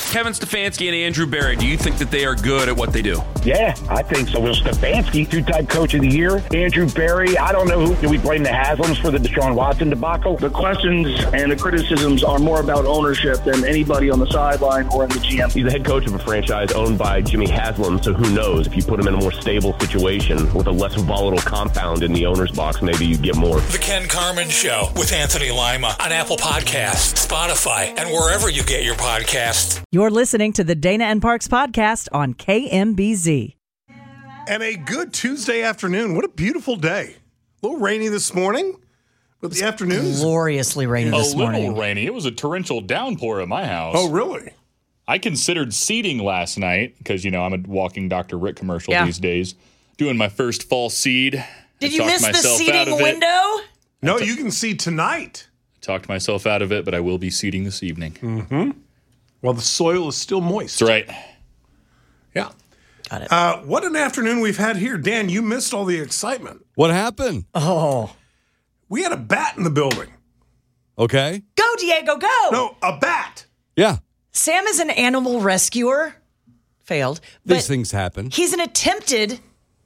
Kevin Stefanski and Andrew Berry, do you think that they are good at what they do? Yeah, I think so. Will Stefanski, two-time coach of the year. Andrew Berry, I don't know who. Do we blame the Haslams for the Deshaun Watson debacle? The questions and the criticisms are more about ownership than anybody on the sideline or in the GM. He's the head coach of a franchise owned by Jimmy Haslam, so who knows? If you put him in a more stable situation with a less volatile compound in the owner's box, maybe you get more. The Ken Carman Show with Anthony Lima on Apple Podcasts, Spotify, and wherever you get your podcasts. You're listening to the Dana and Parks podcast on KMBZ. And a good Tuesday afternoon. What a beautiful day. A little rainy this morning, but the afternoon is Gloriously rainy this morning. A little rainy. It was a torrential downpour at my house. Oh, really? I considered seeding last night because, you know, I'm a walking Dr. Rick commercial these days. Doing my first fall seed. Did you miss the seeding window? No, you can seed tonight. I talked myself out of it, but I will be seeding this evening. Mm-hmm. Well, the soil is still moist. That's right. Yeah. Got it. What an afternoon we've had here. Dan, you missed all the excitement. What happened? Oh. We had a bat in the building. Okay. Go, Diego, go. No, a bat. Yeah. Sam is an animal rescuer. Failed. These things happen. He's an attempted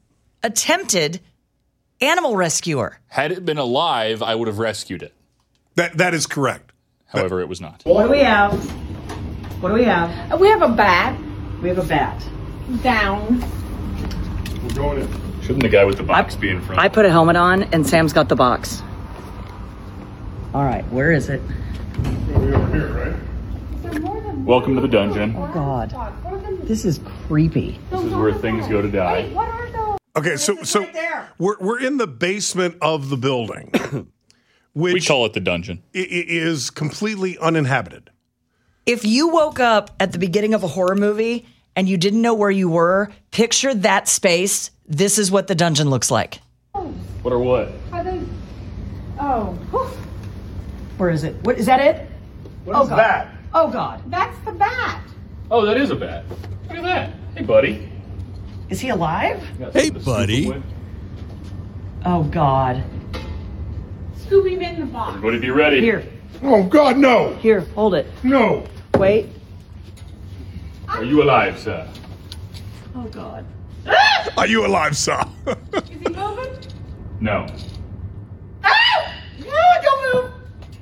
animal rescuer. Had it been alive, I would have rescued it. That is correct. However, it was not. What do we have? What do we have? We have a bat. We have a bat. Down. We're going in. Shouldn't the guy with the box be in front? I put a helmet on, and Sam's got the box. All right, where is it? Over here, right? Welcome to the dungeon. Oh, God. This is creepy. This is where things go to die. What are those? Okay, so right we're in the basement of the building, which We call it the dungeon. is completely uninhabited. If you woke up at the beginning of a horror movie and you didn't know where you were, picture that space. This is what the dungeon looks like. What or what? Are they? Oh. Where is it? What is that? It? What is that? Oh, God. That's the bat. Oh, that is a bat. Look at that. Hey, buddy. Is he alive? Hey, buddy. Oh, God. Scoop him in the box. Everybody be ready. Here. Oh, God, no. Here. Hold it. No. Wait. Are you alive, sir? Oh, God. Are you alive, sir? Is he moving? No. Ah! No, don't move.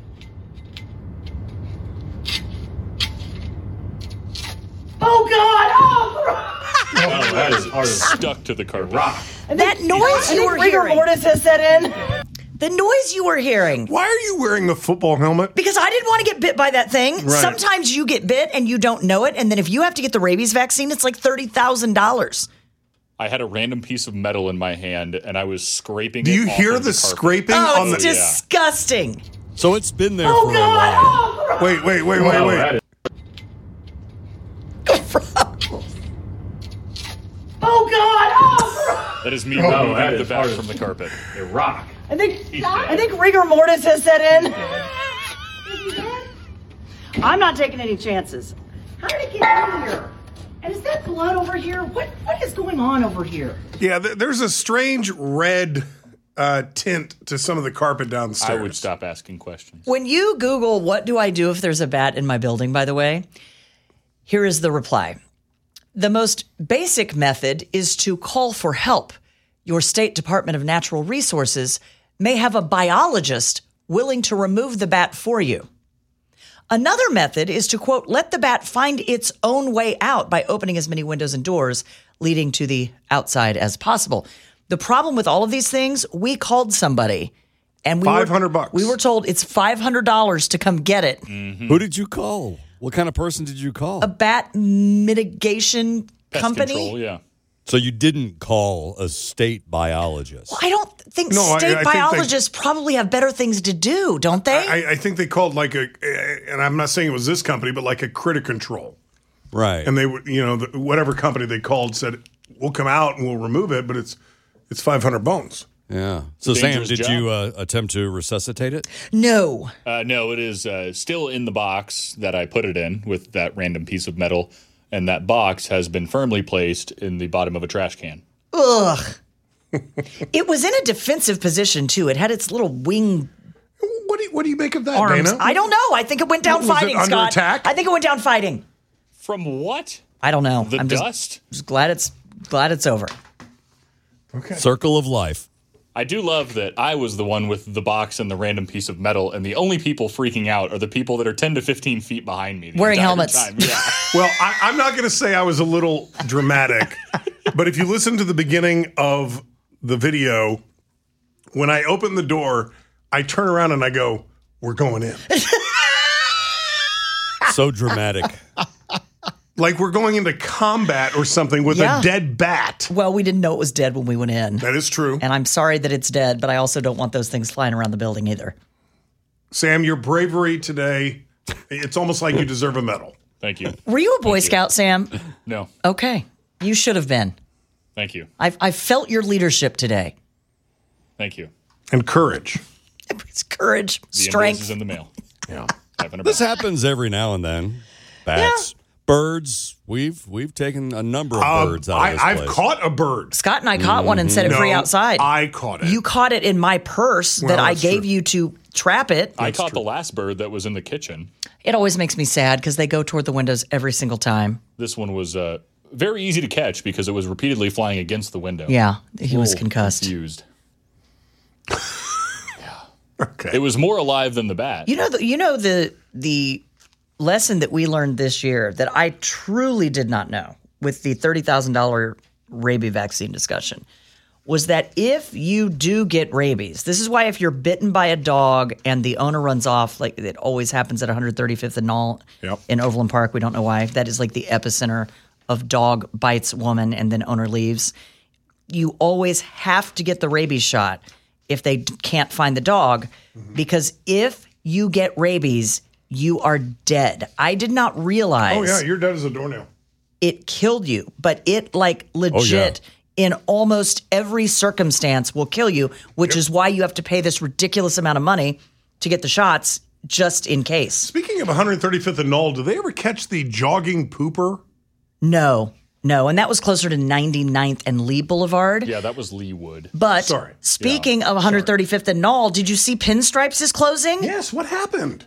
Oh, God. Oh, that is hard. Stuck to the carpet. That noise you were hearing. Rigor mortis has set in. The noise you were hearing. Why are you wearing a football helmet? Because I didn't want to get bit by that thing. Right. Sometimes you get bit and you don't know it. And then if you have to get the rabies vaccine, it's like $30,000. I had a random piece of metal in my hand, and I was scraping. Do you off hear of the carpet. scraping Oh, on it's the? disgusting. So it's been there Oh, for a God. while. Oh, Wait. Wow, that is- oh, God. Oh, That is me Oh, removing that the is bat hard. from the carpet. A rock. I think rigor mortis has set in. I'm not taking any chances. How did it get in here? And is that blood over here? What is going on over here? Yeah, there's a strange red tint to some of the carpet downstairs. I would stop asking questions. When you Google, what do I do if there's a bat in my building, by the way, here is the reply. The most basic method is to call for help. Your state Department of Natural Resources may have a biologist willing to remove the bat for you. Another method is to, quote, let the bat find its own way out by opening as many windows and doors leading to the outside as possible. The problem with all of these things, we called somebody and $500. We were told it's $500 to come get it. Mm-hmm. Who did you call? What kind of person did you call? A bat mitigation Pest company. control, yeah. So you didn't call a state biologist. Well, I don't think No, I state think they- biologists probably have better things to do, don't they? I think they called like and I'm not saying it was this company, but like a critter control. Right. And they would, whatever company they called said, we'll come out and we'll remove it, but it's 500 bones. Yeah. So Sam, Dangerous did job. you attempt to resuscitate it? No. No, it is still in the box that I put it in with that random piece of metal, and that box has been firmly placed in the bottom of a trash can. Ugh. It was in a defensive position, too. It had its little wing What do you make of that, arms. Dana? I don't know. I think it went down Was it fighting, under Scott. attack? I think it went down fighting. From what? I don't know. The I'm dust? Just glad it's over. Okay. Circle of life. I do love that I was the one with the box and the random piece of metal, and the only people freaking out are the people that are 10 to 15 feet behind me. Wearing helmets. Time. Yeah. Well, I'm not going to say I was a little dramatic, but if you listen to the beginning of the video, when I open the door, I turn around and I go, "We're going in." So dramatic. Like we're going into combat or something with a dead bat. Well, we didn't know it was dead when we went in. That is true. And I'm sorry that it's dead, but I also don't want those things flying around the building either. Sam, your bravery today, it's almost like you deserve a medal. Thank you. Were you a Boy Scout, Sam? No. Okay. You should have been. Thank you. I felt your leadership today. Thank you. And courage. It's courage, The strength. invoice is in the mail. Yeah. This happens every now and then. Bats, birds. We've taken a number of birds out of this I've place. caught a bird. Scott and I caught one and set it free outside. I caught it. You caught it in my purse that I that's gave true. you to trap it. I caught the last bird that was in the kitchen. It always makes me sad because they go toward the windows every single time. This one was very easy to catch because it was repeatedly flying against the window. Yeah, he was Little concussed. Confused. Okay. It was more alive than the bat. You know the lesson that we learned this year that I truly did not know with the $30,000 rabies vaccine discussion was that if you do get rabies, this is why if you're bitten by a dog and the owner runs off, like it always happens at 135th and Knoll in Overland Park. We don't know why. That is like the epicenter of dog bites woman and then owner leaves. You always have to get the rabies shot if they can't find the dog, because if you get rabies, you are dead. I did not realize. Oh, yeah, you're dead as a doornail. It killed you, but it like legit in almost every circumstance will kill you, which is why you have to pay this ridiculous amount of money to get the shots just in case. Speaking of 135th and Knoll, do they ever catch the jogging pooper? No. And that was closer to 99th and Lee Boulevard. Yeah, that was Leewood. But speaking of 135th and Knoll, did you see Pinstripes is closing? Yes, what happened?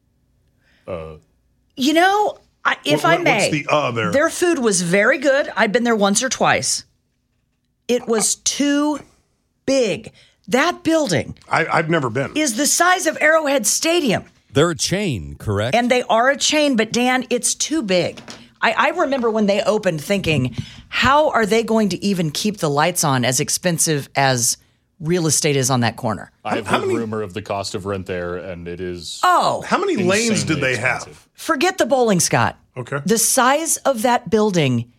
You know, if I may, what's the there? Their food was very good. I'd been there once or twice. It was too big. That building I've never been. is the size of Arrowhead Stadium. They're a chain, correct? And they are a chain, but Dan, it's too big. I remember when they opened thinking, how are they going to even keep the lights on as expensive as real estate is on that corner? I have heard rumor of the cost of rent there, and it is. Oh. How many lanes did they expensive. have? Forget the bowling, Scott. Okay. The size of that building,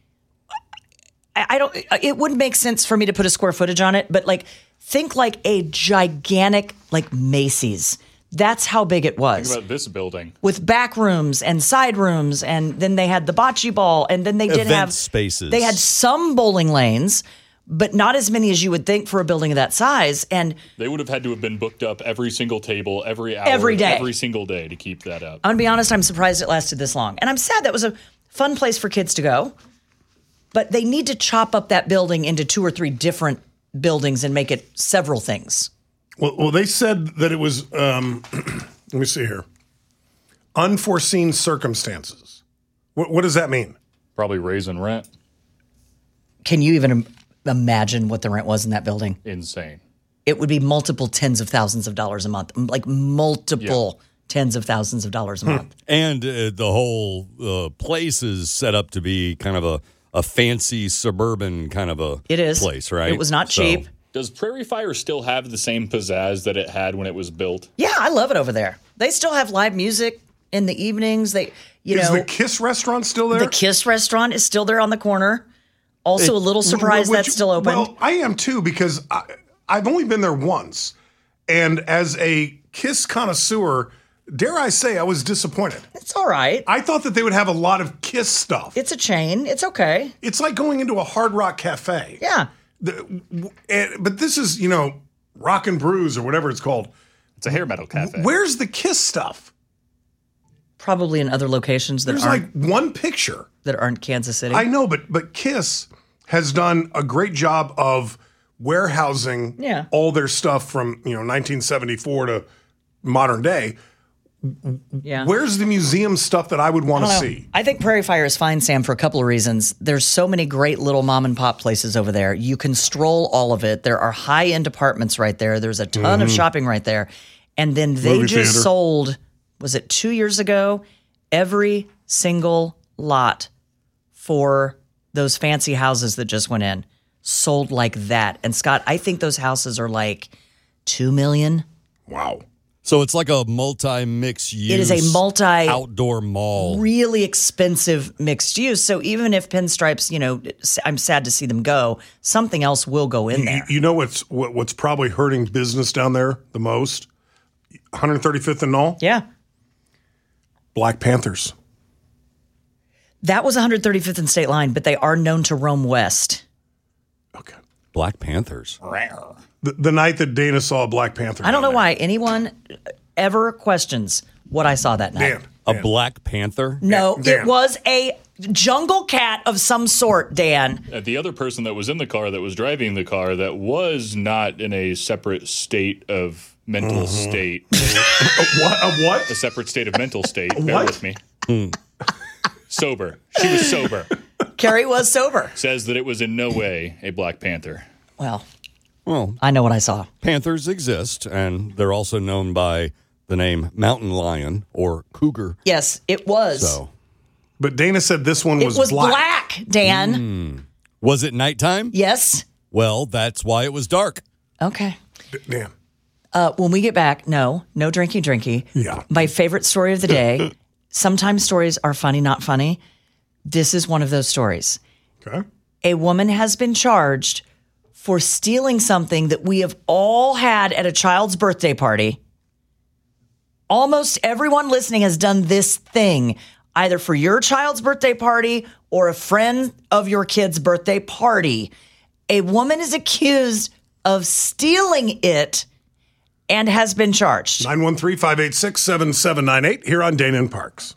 I don't. It wouldn't make sense for me to put a square footage on it, but like think like a gigantic like Macy's. That's how big it was. Think about this building. With back rooms and side rooms, and then they had the bocce ball, and then they did Event have spaces. They had some bowling lanes, but not as many as you would think for a building of that size. And They would have had to have been booked up every single table, every hour, Every day. every single day to keep that up. I'm gonna be honest, I'm surprised it lasted this long. And I'm sad. That was a fun place for kids to go. But they need to chop up that building into 2 or 3 different buildings and make it several things. Well, they said that it was, let me see here, unforeseen circumstances. What does that mean? Probably raising rent. Can you even imagine what the rent was in that building? Insane. It would be multiple tens of thousands of dollars a month, like multiple tens of thousands of dollars a month. And the whole place is set up to be kind of a fancy suburban kind of a place, right? It was not cheap. Does Prairie Fire still have the same pizzazz that it had when it was built? Yeah, I love it over there. They still have live music in the evenings. Is the Kiss restaurant still there? The Kiss restaurant is still there on the corner. Also, a little surprised that's still open. Well, I am too, because I've only been there once. And as a Kiss connoisseur, dare I say I was disappointed. It's all right. I thought that they would have a lot of Kiss stuff. It's a chain. It's okay. It's like going into a Hard Rock Cafe. Yeah. But this is, Rock and Brews or whatever it's called. It's a hair metal cafe. Where's the Kiss stuff? Probably in other locations that There's aren't like one picture that aren't Kansas City. I know, but Kiss has done a great job of warehousing all their stuff from 1974 to modern day. Yeah. Where's the museum stuff that I would want to see? I think Prairie Fire is fine, Sam, for a couple of reasons. There's so many great little mom and pop places over there. You can stroll all of it. There are high-end apartments right there. There's a ton of shopping right there. And then they Movie just theater. sold, was it 2 years ago, every single lot for those fancy houses that just went in. Sold like that. And Scott, I think those houses are like $2 million. Wow. So it's like a multi-mix use. It is a outdoor mall. Really expensive mixed use. So even if Pinstripes, I'm sad to see them go, something else will go in there. You know what's probably hurting business down there the most? 135th and Knoll? Yeah. Black Panthers. That was 135th and State Line, but they are known to roam west. Okay. Black Panthers. The night that Dana saw a Black Panther. I don't know why anyone ever questions what I saw that night. Dan. A Black Panther? No, Dan. it was a jungle cat of some sort, Dan. The other person that was in the car that was driving the car that was not in a separate state of mental state. What? A separate state of mental state. Bear What? with me. Sober. She was sober. Carrie was sober. Says that it was in no way a Black Panther. Well, Well, I know what I saw. panthers exist, and they're also known by the name mountain lion or cougar. Yes, it was. So, But Dana said this one It was, was black, Dan. was it nighttime? Yes. Well, that's why it was dark. Okay. Dan. When we get back, no drinky. Yeah. My favorite story of the day. Sometimes stories are funny, not funny. This is one of those stories. Okay. A woman has been charged for stealing something that we have all had at a child's birthday party. Almost everyone listening has done this thing, either for your child's birthday party or a friend of your kid's birthday party. A woman is accused of stealing it and has been charged. 913-586-7798 here on Dana and Parks.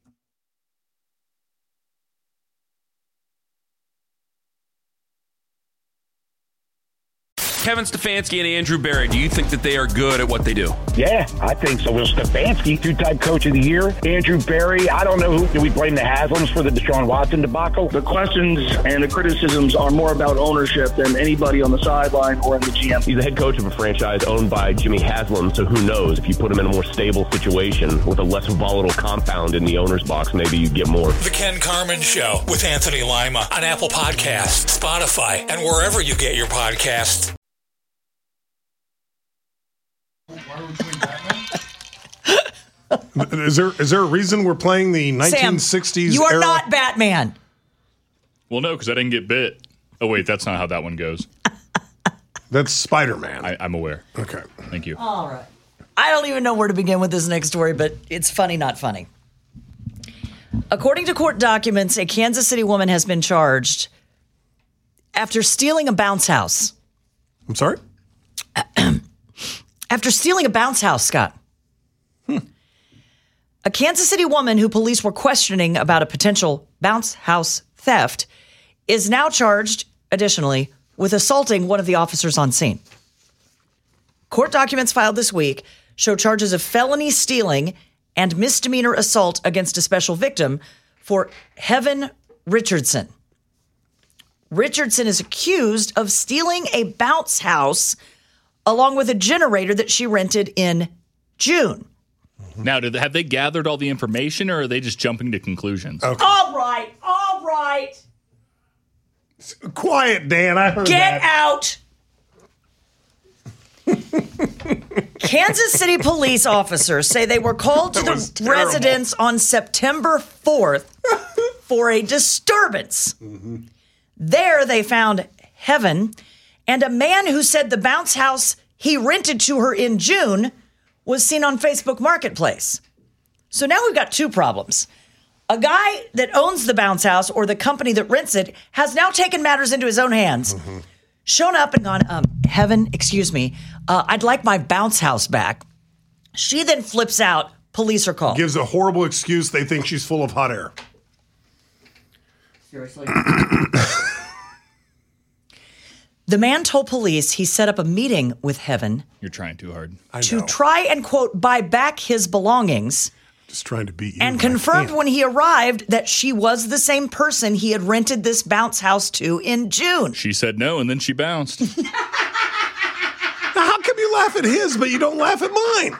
Kevin Stefanski and Andrew Barry, do you think that they are good at what they do? Yeah, I think so. Will Stefanski, two-time coach of the year. Andrew Barry, I don't know who. Do we blame the Haslams for the Deshaun Watson debacle? The questions and the criticisms are more about ownership than anybody on the sideline or in the GM. He's the head coach of a franchise owned by Jimmy Haslam, so who knows? If you put him in a more stable situation with a less volatile compound in the owner's box, maybe you get more. The Ken Carmen Show with Anthony Lima on Apple Podcasts, Spotify, and wherever you get your podcasts. Is there a reason we're playing the 1960s Sam, you are era? not Batman. Well, no, because I didn't get bit. Oh, wait, that's not how that one goes. That's Spider-Man. I'm aware. Okay. Thank you. All right. I don't even know where to begin with this next story, but it's funny, not funny. According to court documents, a Kansas City woman has been charged after stealing a bounce house. I'm sorry? After stealing a bounce house, Scott. A Kansas City woman who police were questioning about a potential bounce house theft is now charged, additionally, with assaulting one of the officers on scene. Court documents filed this week show charges of felony stealing and misdemeanor assault against a special victim for Heaven Richardson. Richardson is accused of stealing a bounce house along with a generator that she rented in June. Now, have they gathered all the information, or are they just jumping to conclusions? Okay. All right. Quiet, Dan. I heard Get that. out. Kansas City police officers say they were called to That was the terrible. residence on September 4th for a disturbance. There they found Heaven and a man who said the bounce house he rented to her in June was seen on Facebook Marketplace. So now we've got two problems. A guy that owns the bounce house or the company that rents it has now taken matters into his own hands, shown up and gone, Heaven, excuse me, I'd like my bounce house back. She then flips out. Police are called. Gives a horrible excuse. They think she's full of hot air. Seriously? The man told police he set up a meeting with Heaven You're trying too hard. to try and, quote, buy back his belongings. Just trying to beat you. And confirmed when he arrived that she was the same person he had rented this bounce house to in June. She said no, and then she bounced. Now, how come you laugh at his, but you don't laugh at mine?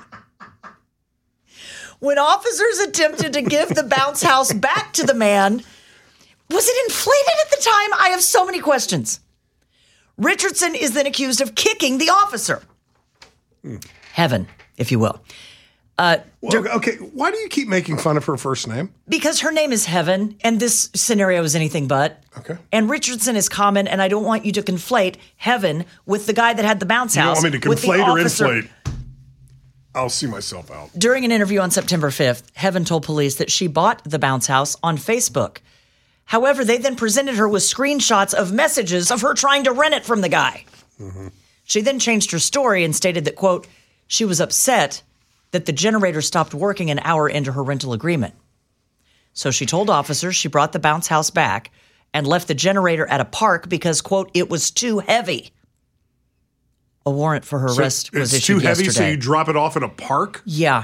When officers attempted to give the bounce house back to the man, was it inflated at the time? I have so many questions. Richardson is then accused of kicking the officer. Heaven, if you will. Okay, why do you keep making fun of her first name? Because her name is Heaven, and this scenario is anything but. Okay. And Richardson is common, and I don't want you to conflate Heaven with the guy that had the bounce You don't house. want me to with the conflate or officer. inflate? I'll see myself out. During an interview on September 5th, Heaven told police that she bought the bounce house on Facebook. However, they then presented her with screenshots of messages of her trying to rent it from the guy. Mm-hmm. She then changed her story and stated that, quote, she was upset that the generator stopped working an hour into her rental agreement. So she told officers she brought the bounce house back and left the generator at a park because, quote, it was too heavy. A warrant for her arrest was it's issued too heavy, yesterday. so you drop it off in a park? Yeah.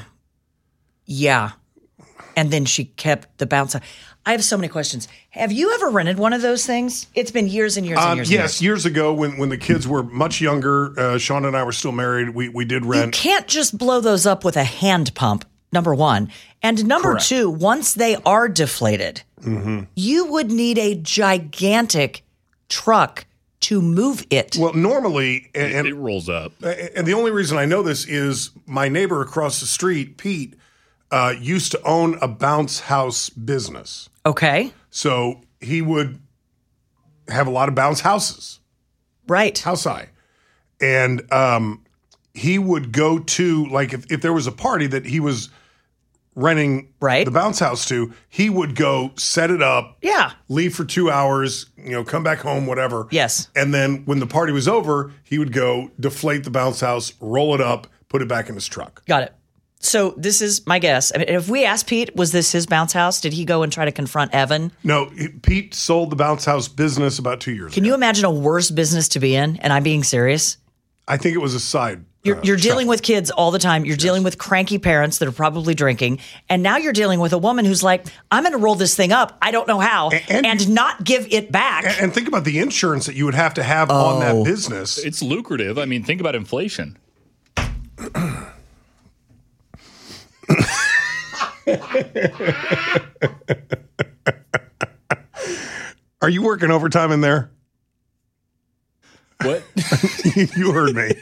And then she kept the bounce house. I have so many questions. Have you ever rented one of those things? It's been years and years and years. Yes, years ago when the kids were much younger, Sean and I were still married, we did rent. You can't just blow those up with a hand pump, number one. And number Correct. two, once they are deflated, Mm-hmm. you would need a gigantic truck to move it. Well, normally, and it rolls up. And the only reason I know this is my neighbor across the street, Pete, used to own a bounce house business. Okay. So he would have a lot of bounce houses. Right. House high. And he would go to, like, if there was a party that he was renting the bounce house to, he would go set it up. Yeah. Leave for 2 hours, come back home, whatever. Yes. And then when the party was over, he would go deflate the bounce house, roll it up, put it back in his truck. Got it. So this is my guess. I mean, if we asked Pete, was this his bounce house? Did he go and try to confront Evan? No, Pete sold the bounce house business about 2 years ago. Can you imagine a worse business to be in? And I'm being serious. I think it was a side. You're dealing with kids all the time. You're dealing with cranky parents that are probably drinking. And now you're dealing with a woman who's like, I'm going to roll this thing up. I don't know how. And not give it back. And think about the insurance that you would have to have on that business. It's lucrative. I mean, think about inflation. Are you working overtime in there? What? You heard me.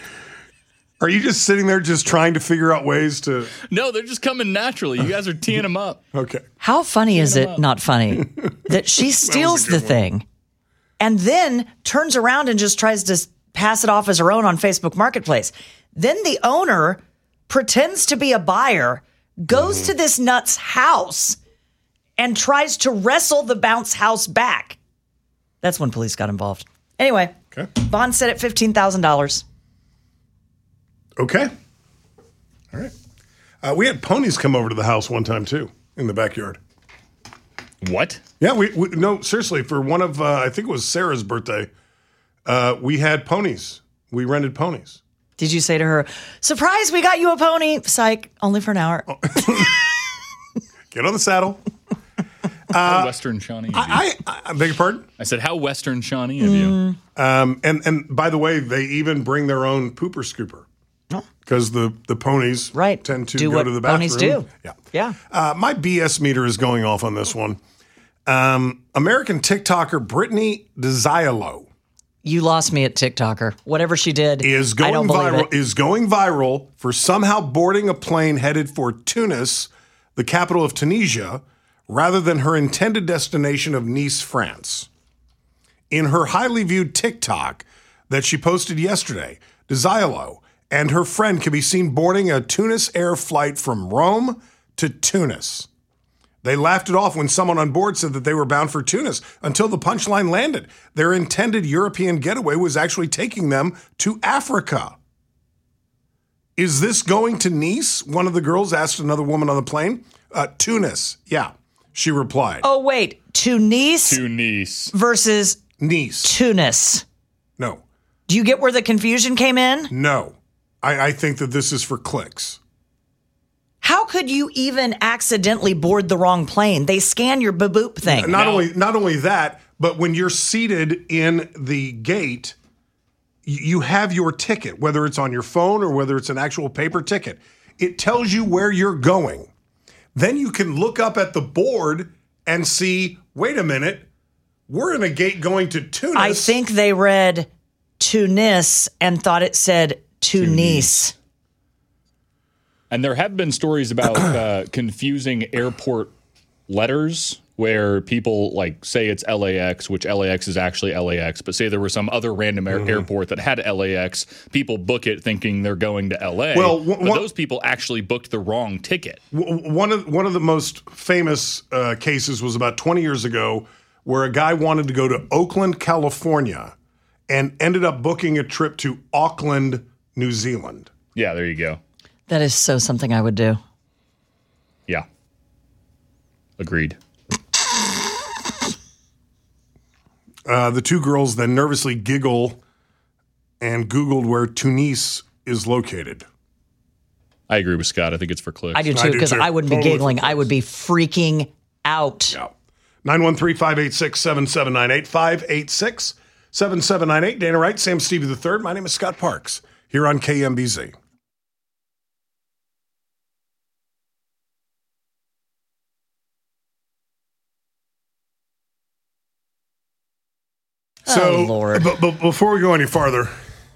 Are you just sitting there just trying to figure out ways to... No, they're just coming naturally. You guys are teeing them up. Okay. How funny is it, not funny, that she steals the thing and then turns around and just tries to pass it off as her own on Facebook Marketplace. Then the owner pretends to be a buyer, goes to this nut's house, and tries to wrestle the bounce house back. That's when police got involved. Anyway, bond set at $15,000. Okay. All right. We had ponies come over to the house one time, too, in the backyard. What? Yeah, we no, seriously, for one of, I think it was Sarah's birthday, we had ponies. We rented ponies. Did you say to her, surprise, we got you a pony? Psych, only for an hour. Get on the saddle. How Western Shawnee of you. I beg your pardon? I said, how Western Shawnee of you. And by the way, they even bring their own pooper scooper. Because the ponies tend to do go what to the bathroom. ponies do. Yeah. My BS meter is going off on this one. American TikToker Brittany DeZialo You lost me at TikToker. Whatever she did, is I don't going believe viral. it. Is going viral for somehow boarding a plane headed for Tunis, the capital of Tunisia, rather than her intended destination of Nice, France. In her highly viewed TikTok that she posted yesterday, DeZialo and her friend can be seen boarding a Tunis Air flight from Rome to Tunis. They laughed it off when someone on board said that they were bound for Tunis until the punchline landed. Their intended European getaway was actually taking them to Africa. Is this going to Nice? One of the girls asked another woman on the plane. Tunis, yeah, she replied. Oh, wait. Tunis Tunis versus Nice. Tunis. No. Do you get where the confusion came in? No. I think that this is for clicks. How could you even accidentally board the wrong plane? They scan your boop thing. Not only that, but when you're seated in the gate, you have your ticket, whether it's on your phone or whether it's an actual paper ticket. It tells you where you're going. Then you can look up at the board and see, wait a minute, we're in a gate going to Tunis. I think they read Tunis and thought it said Tunis. And there have been stories about confusing airport letters where people like say it's LAX, which LAX is actually LAX, but say there was some other random airport that had LAX. People book it thinking they're going to LA. Well, but those people actually booked the wrong ticket. One of the most famous cases was about 20 years ago where a guy wanted to go to Oakland, California, and ended up booking a trip to Auckland, New Zealand. Yeah, there you go. That is so something I would do. Yeah. Agreed. The two girls then nervously giggle and Googled where Tunis is located. I agree with Scott. I think it's for clicks. I do too, because I wouldn't be giggling. I would be freaking out. Yeah. 913-586-7798. 586-7798. Dana Wright, Sam Stevie III. My name is Scott Parks here on KMBZ. So, Lord. But before we go any farther,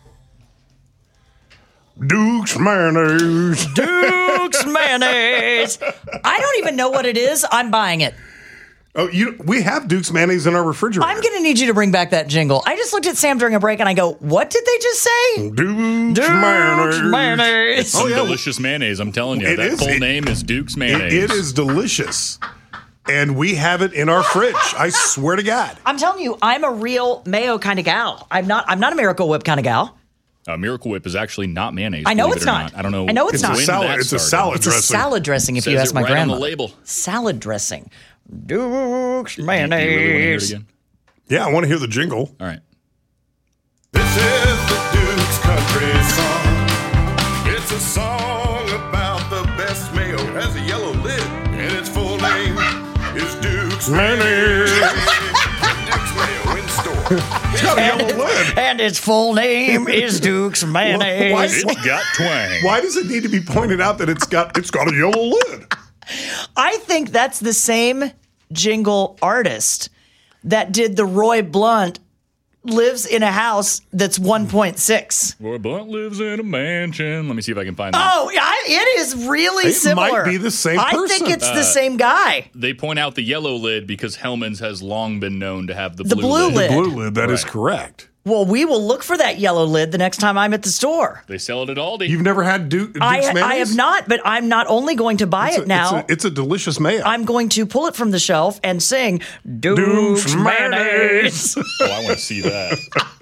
Duke's mayonnaise. Duke's mayonnaise. I don't even know what it is. I'm buying it. Oh, we have Duke's mayonnaise in our refrigerator. I'm going to need you to bring back that jingle. I just looked at Sam during a break and I go, what did they just say? Duke's mayonnaise. Some delicious mayonnaise, I'm telling you. That full name is Duke's mayonnaise. It is delicious. And we have it in our fridge. I swear to God. I'm telling you, I'm a real mayo kind of gal. I'm not a Miracle Whip kind of gal. Miracle Whip is actually not mayonnaise. I know it's not. I don't know. I know it's not. It's a salad dressing. It's a salad dressing, if you ask my right grandma. On the label. Salad dressing. Duke's mayonnaise. Do you really want to hear it again? Yeah, I want to hear the jingle. All right. This is the Duke's Country Song. It's a song about the best mayo. It has a yellow lid, and its full name is Duke's Mayonnaise. Duke's Mayo in store. It's got a yellow lid. And its full name is Duke's mayonnaise. It's got twang. Why does it need to be pointed out that it's got a yellow lid? I think that's the same jingle artist that did the Roy Blunt lives in a house that's 1.6. Roy Blunt lives in a mansion. Let me see if I can find that. Oh, it is really similar. It might be the same person. I think it's the same guy. They point out the yellow lid because Hellman's has long been known to have the blue lid. The blue lid, that is correct. Well, we will look for that yellow lid the next time I'm at the store. They sell it at Aldi. You've never had Duke's mayonnaise? I have not, but I'm not only going to buy it now. It's a delicious mayo. I'm going to pull it from the shelf and sing Duke's mayonnaise. Oh, I want to see that.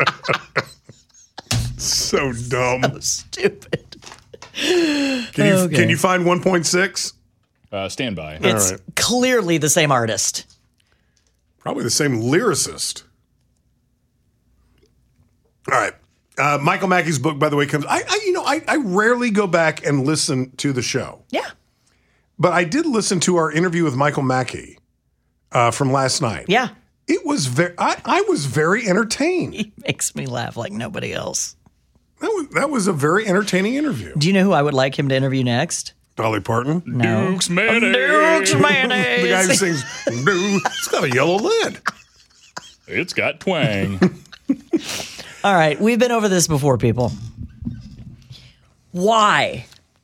So dumb. So stupid. Can you find 1.6? Stand by. It's clearly the same artist. Probably the same lyricist. All right. Michael Mackey's book, by the way, comes. I rarely go back and listen to the show. Yeah. But I did listen to our interview with Michael Mackey from last night. Yeah. It was I was very entertained. He makes me laugh like nobody else. That was a very entertaining interview. Do you know who I would like him to interview next? Dolly Parton? No. Duke's mayonnaise. Duke's mayonnaise. The guy who sings, Duke, it's got a yellow lid. It's got twang. All right, we've been over this before, people. Why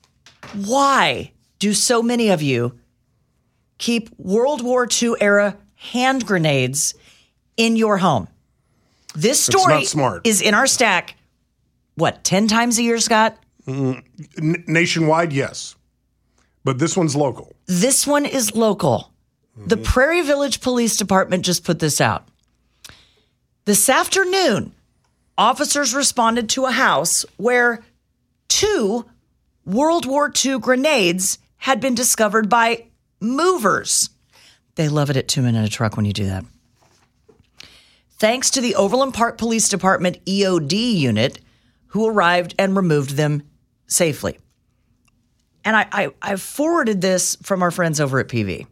do so many of you keep World War II era hand grenades in your home? This story not smart. is in our stack, 10 times a year, Scott? Nationwide, yes. But this one's local. This one is local. The Prairie Village Police Department just put this out. This afternoon, officers responded to a house where 2 World War II grenades had been discovered by movers. They love it at 2 Men in a Truck when you do that. thanks to the Overland Park Police Department EOD unit who arrived and removed them safely. And I forwarded this from our friends over at PV.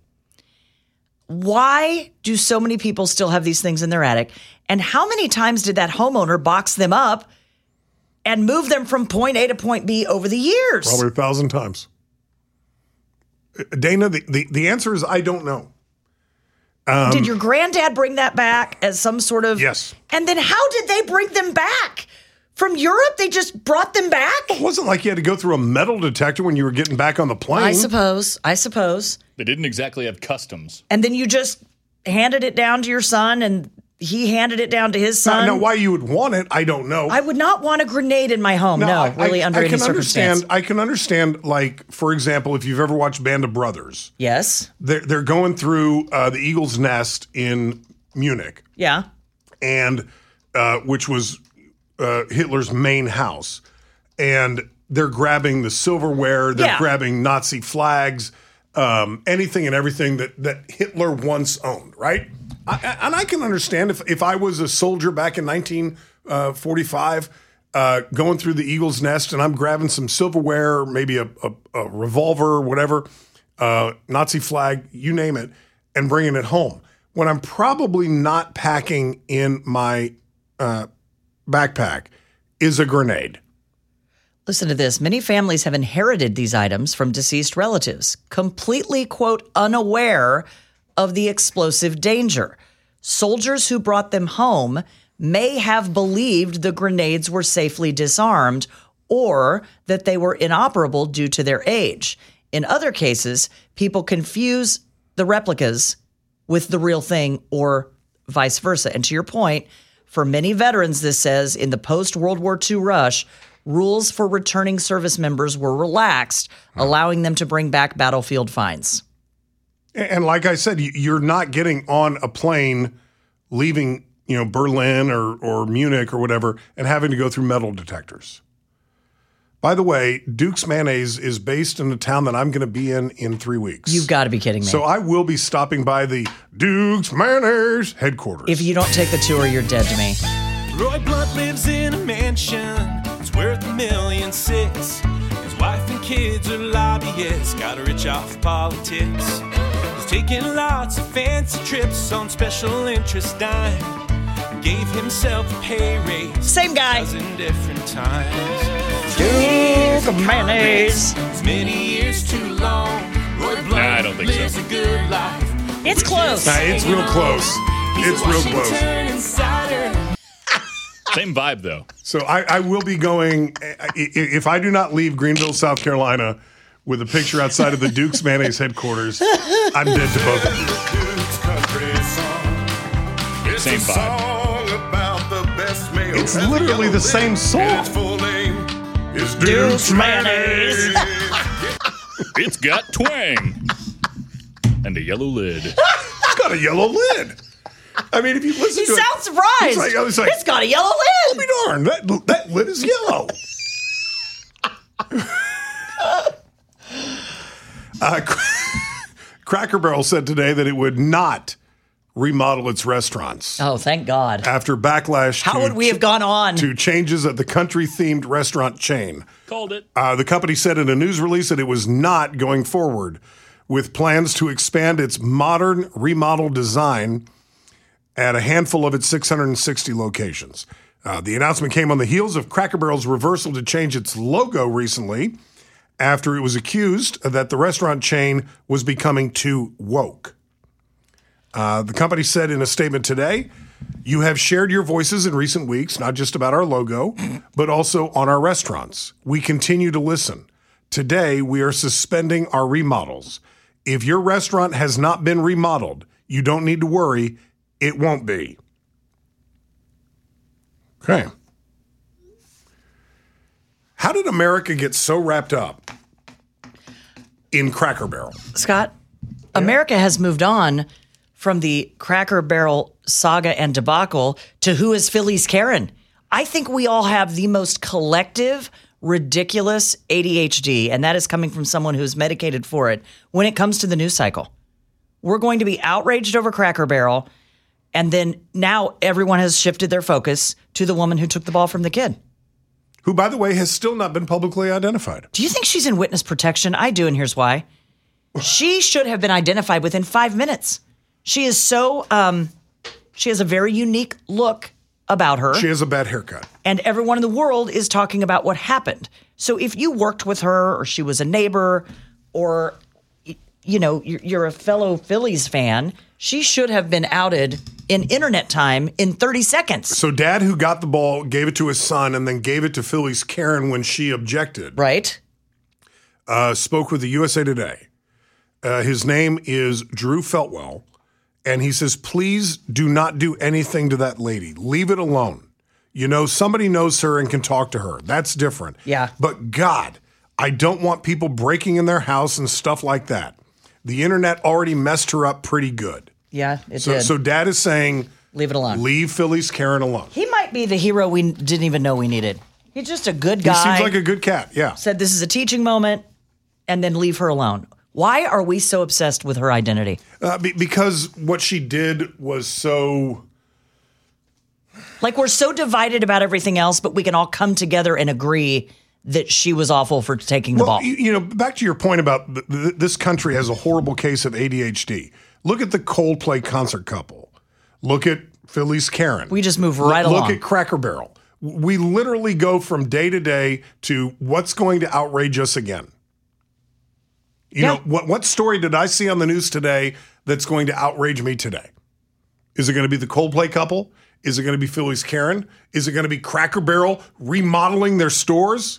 Why do so many people still have these things in their attic? And how many times did that homeowner box them up and move them from point A to point B over the years? Probably 1,000 times. Dana, the answer is I don't know. Did your granddad bring that back as some sort of... Yes. And then how did they bring them back? From Europe? They just brought them back? It wasn't like you had to go through a metal detector when you were getting back on the plane. I suppose. They didn't exactly have customs. And then you just handed it down to your son, and he handed it down to his son. Now, why you would want it, I don't know. I would not want a grenade in my home. No, really, under any circumstance. I can understand, like, for example, if you've ever watched Band of Brothers. Yes. They're going through the Eagle's Nest in Munich. Yeah. And which was Hitler's main house. And they're grabbing the silverware. They're grabbing Nazi flags, anything and everything that Hitler once owned, right? And I can understand if I was a soldier back in 1945 going through the Eagle's Nest and I'm grabbing some silverware, maybe a revolver, whatever, Nazi flag, you name it, and bringing it home. When I'm probably not packing in my backpack is a grenade. Listen to this. Many families have inherited these items from deceased relatives, completely, quote, unaware of the explosive danger. Soldiers who brought them home may have believed the grenades were safely disarmed or that they were inoperable due to their age. In other cases, people confuse the replicas with the real thing or vice versa. And to your point, for many veterans, this says, in the post-World War II rush, rules for returning service members were relaxed, allowing them to bring back battlefield finds. And like I said, you're not getting on a plane leaving, Berlin or Munich or whatever and having to go through metal detectors. By the way, Duke's Mayonnaise is based in a town that I'm going to be in 3 weeks. You've got to be kidding me. So I will be stopping by the Duke's Mayonnaise headquarters. If you don't take the tour, you're dead to me. Roy Blunt lives in a mansion. It's worth $1.6 million. His wife and kids are lobbyists. Got rich off politics. He's taking lots of fancy trips on special interest dime. Gave himself a pay raise. Same guy. 1,000 different times. Duke of Mayonnaise. It's many years too long. Roy Blunt I don't think lives so. a good life. It's close. It's real close. It's real close. Same vibe, though. So I will be going, if I do not leave Greenville, South Carolina, with a picture outside of the Duke's Mayonnaise headquarters, I'm dead to both of you. Same vibe. It's literally the same song. It's Duke's Mayonnaise. It's got twang. And a yellow lid. It's got a yellow lid. I mean, if you listen He to it. sounds surprised. It's like, it's got a yellow I'll lid. be darned. That lid is yellow. Cracker Barrel said today that it would not remodel its restaurants. Oh, thank God. After backlash How would we have gone on? to changes at the country-themed restaurant chain. Called it. The company said in a news release that it was not going forward with plans to expand its modern remodel design at a handful of its 660 locations. The announcement came on the heels of Cracker Barrel's reversal to change its logo recently after it was accused that the restaurant chain was becoming too woke. The company said in a statement today, "You have shared your voices in recent weeks, not just about our logo, but also on our restaurants. We continue to listen. Today, we are suspending our remodels. If your restaurant has not been remodeled, you don't need to worry. It won't be." Okay. How did America get so wrapped up in Cracker Barrel? Scott, America has moved on from the Cracker Barrel saga and debacle to who is Philly's Karen. I think we all have the most collective, ridiculous ADHD, and that is coming from someone who's medicated for it when it comes to the news cycle. We're going to be outraged over Cracker Barrel, And then now everyone has shifted their focus to the woman who took the ball from the kid. Who, by the way, has still not been publicly identified. Do you think she's in witness protection? I do, and here's why. She should have been identified within 5 minutes. She is so, she has a very unique look about her. She has a bad haircut. And everyone in the world is talking about what happened. So if you worked with her, or she was a neighbor, or, you know, you're a fellow Phillies fan, she should have been outed in internet time in 30 seconds. So dad who got the ball gave it to his son and then gave it to Philly's Karen when she objected. Right. Spoke with the USA Today. His name is Drew Feltwell. And he says, please do not do anything to that lady. Leave it alone. You know, somebody knows her and can talk to her. That's different. Yeah. But God, I don't want people breaking in their house and stuff like that. The internet already messed her up pretty good. Yeah, it did. So dad is saying, leave it alone. Leave Philly's Karen alone. He might be the hero we didn't even know we needed. He's just a good guy. He seems like a good cat, yeah. Said this is a teaching moment, and then leave her alone. Why are we so obsessed with her identity? Because what she did was so... Like, we're so divided about everything else, but we can all come together and agree that she was awful for taking the ball. You know, back to your point about this country has a horrible case of ADHD. Look at the Coldplay concert couple. Look at Philly's Karen. We just move right along. Look at Cracker Barrel. We literally go from day to day to what's going to outrage us again. You know, what story did I see on the news today that's going to outrage me today? Is it going to be the Coldplay couple? Is it going to be Philly's Karen? Is it going to be Cracker Barrel remodeling their stores?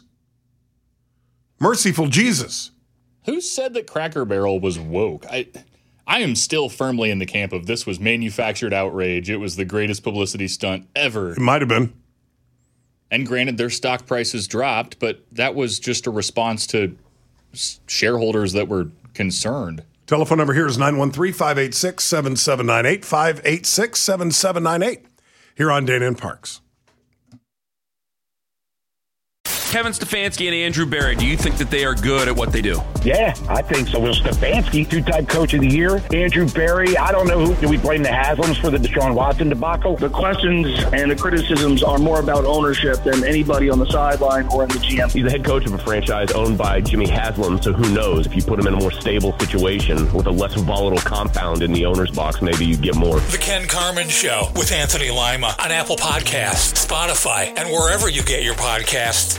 Merciful Jesus. Who said that Cracker Barrel was woke? I am still firmly in the camp of this was manufactured outrage. It was the greatest publicity stunt ever. It might have been. And granted, their stock prices dropped, but that was just a response to shareholders that were concerned. Telephone number here is 913-586-7798, 586-7798, here on Dana and Parks. Kevin Stefanski and Andrew Barry, do you think that they are good at what they do? Yeah, I think so. Will Stefanski, two-time coach of the year. Andrew Barry, I don't know who. Do we blame the Haslams for the Deshaun Watson debacle? The questions and the criticisms are more about ownership than anybody on the sideline or in the GM. He's the head coach of a franchise owned by Jimmy Haslam, so who knows? If you put him in a more stable situation with a less volatile compound in the owner's box, maybe you get more. The Ken Carman Show with Anthony Lima on Apple Podcasts, Spotify, and wherever you get your podcasts.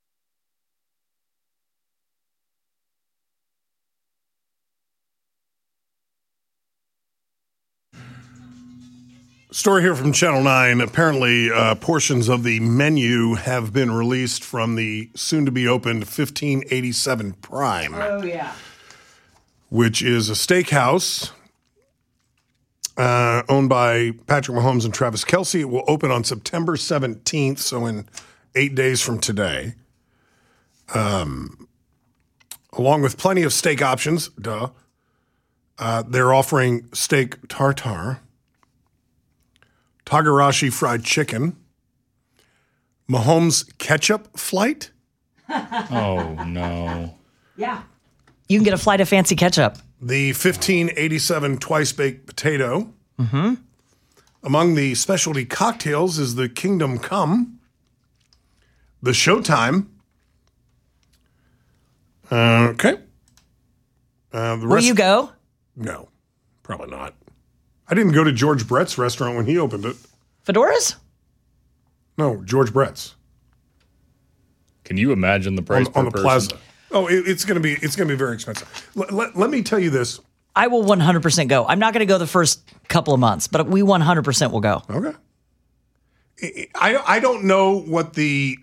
Story here from Channel 9. Apparently, portions of the menu have been released from the soon-to-be-opened 1587 Prime. Oh, yeah. Which is a steakhouse owned by Patrick Mahomes and Travis Kelce. It will open on September 17th, so in 8 days from today. Along with plenty of steak options, they're offering steak tartare, Tagarashi fried chicken, Mahomes ketchup flight. Oh, no. Yeah. You can get a flight of fancy ketchup. The 1587 twice-baked potato. Mm-hmm. Among the specialty cocktails is the Kingdom Come, the Showtime. Okay. Will you go? No, probably not. I didn't go to George Brett's restaurant when he opened it. Fedora's? No, George Brett's. Can you imagine the price on the person? plaza? Oh, it's going to be very expensive. Let me tell you this. I will 100% go. I'm not going to go the first couple of months, but we 100% will go. Okay. I don't know what the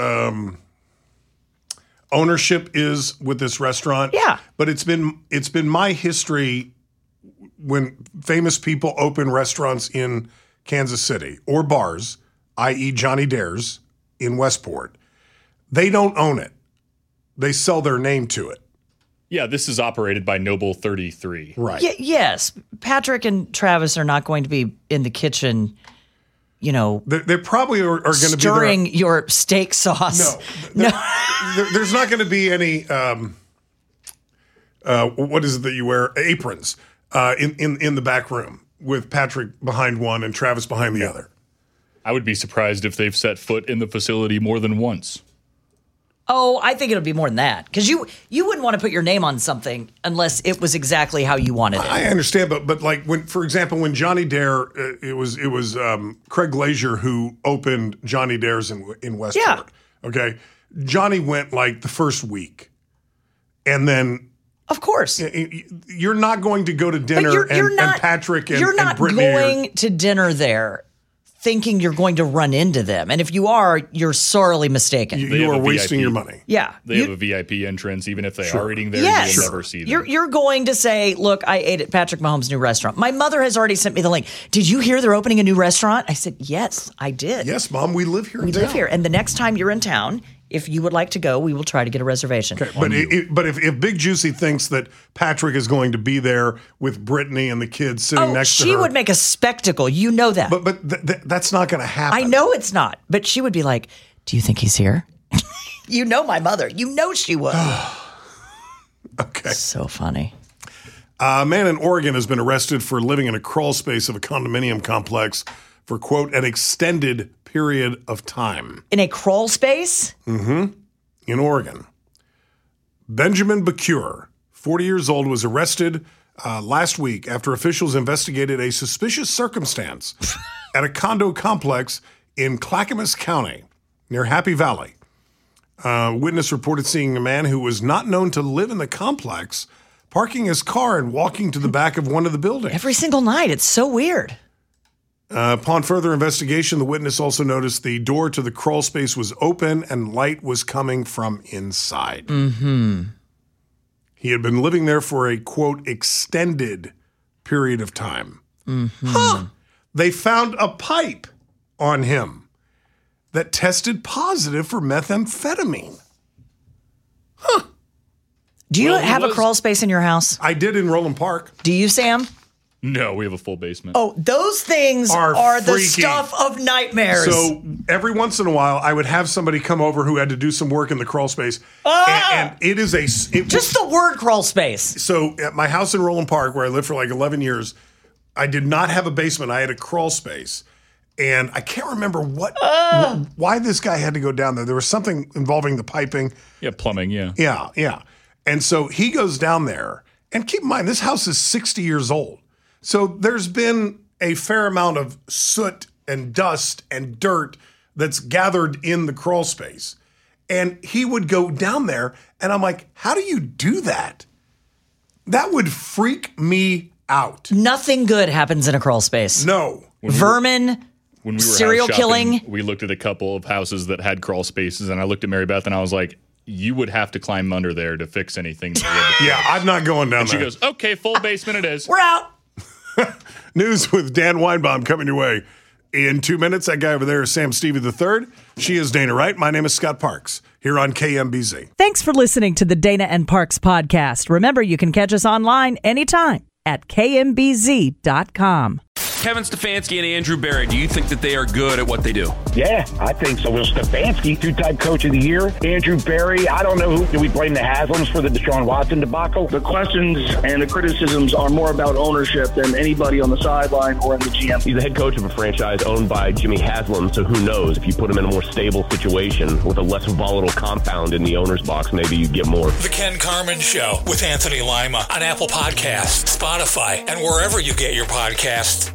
ownership is with this restaurant. Yeah. But it's been my history when famous people open restaurants in Kansas City or bars, i.e. Johnny Dare's in Westport, they don't own it. They sell their name to it. Yeah, this is operated by Noble 33. Right. Yes. Patrick and Travis are not going to be in the kitchen, you know. They probably are going to be stirring your steak sauce. No. There's not going to be any, what is it that you wear? Aprons in the back room. with Patrick behind one and Travis behind the other. I would be surprised if they've set foot in the facility more than once. Oh, I think it'll be more than that. Because you wouldn't want to put your name on something unless it was exactly how you wanted it. I understand, but like when, for example, when Johnny Dare, it was Craig Glazier who opened Johnny Dare's in Westport. Yeah. Okay, Johnny went like the first week, and then of course you're not going to go to dinner and Patrick and you're not Brittany going to dinner there thinking you're going to run into them. And if you are, you're sorely mistaken. You are wasting your money. Yeah. They have a VIP entrance. Even if they are eating there, Yes. you will never see them. You're going to say, look, I ate at Patrick Mahomes' new restaurant. My mother has already sent me the link. Did you hear they're opening a new restaurant? I said, yes, I did. Yes, Mom, we live here. We live here. And the next time you're in town, if you would like to go, we will try to get a reservation. Okay, but if Big Juicy thinks that Patrick is going to be there with Brittany and the kids sitting next to her. She would make a spectacle. You know that. But that's not going to happen. I know it's not. But she would be like, do you think he's here? You know my mother. You know she would. Okay. So funny. A man in Oregon has been arrested for living in a crawl space of a condominium complex for, quote, an extended period of time. In a crawl space? Mm-hmm. In Oregon. Benjamin Bacure, 40 years old, was arrested last week after officials investigated a suspicious circumstance at a condo complex in Clackamas County near Happy Valley. Witness reported seeing a man who was not known to live in the complex parking his car and walking to the back of one of the buildings. Every single night. It's so weird. Upon further investigation, the witness also noticed the door to the crawl space was open and light was coming from inside. Mm-hmm. He had been living there for a, quote, extended period of time. Mm-hmm. Huh! They found a pipe on him that tested positive for methamphetamine. Huh. Do you have a crawl space in your house? I did in Roland Park. Do you, Sam? No, we have a full basement. Oh, those things are the stuff of nightmares. So every once in a while, I would have somebody come over who had to do some work in the crawl space. And it is just the word crawl space. So at my house in Roland Park, where I lived for like 11 years, I did not have a basement. I had a crawl space. And I can't remember why this guy had to go down there. There was something involving the piping. Yeah, plumbing, yeah. Yeah. And so he goes down there. And keep in mind, this house is 60 years old. So there's been a fair amount of soot and dust and dirt that's gathered in the crawl space. And he would go down there, and I'm like, how do you do that? That would freak me out. Nothing good happens in a crawl space. No. Vermin, when we were serial house shopping, killing. We looked at a couple of houses that had crawl spaces, and I looked at Mary Beth, and I was like, you would have to climb under there to fix anything. Yeah, I'm not going down there. She goes, okay, full basement it is. We're out. News with Dan Weinbaum coming your way in 2 minutes. That guy over there is Sam Stevie III. She is Dana Wright. My name is Scott Parks here on KMBZ. Thanks for listening to the Dana and Parks podcast. Remember, you can catch us online anytime at kmbz.com. Kevin Stefanski and Andrew Berry, do you think that they are good at what they do? Yeah, I think so. Will Stefanski, two-time coach of the year. Andrew Berry, I don't know who. Do we blame the Haslams for the Deshaun Watson debacle? The questions and the criticisms are more about ownership than anybody on the sideline or in the GM. He's the head coach of a franchise owned by Jimmy Haslam, so who knows? If you put him in a more stable situation with a less volatile compound in the owner's box, maybe you get more. The Ken Carman Show with Anthony Lima on Apple Podcasts, Spotify, and wherever you get your podcasts.